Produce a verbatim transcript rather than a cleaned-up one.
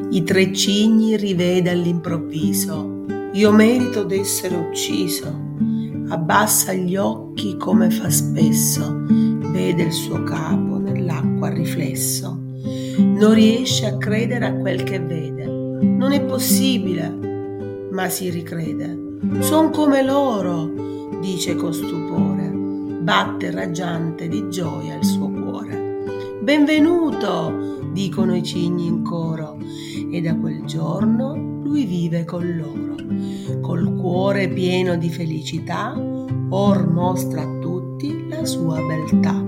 I tre cigni rivede all'improvviso: io merito d'essere ucciso. Abbassa gli occhi come fa spesso, vede il suo capo nell'acqua riflesso. Non riesce a credere a quel che vede, non è possibile, ma si ricrede. Son come loro, dice con stupore, batte raggiante di gioia il suo cuore. Benvenuto, dicono i cigni in coro, e da quel giorno lui vive con loro. Col cuore pieno di felicità, or mostra a tutti la sua beltà.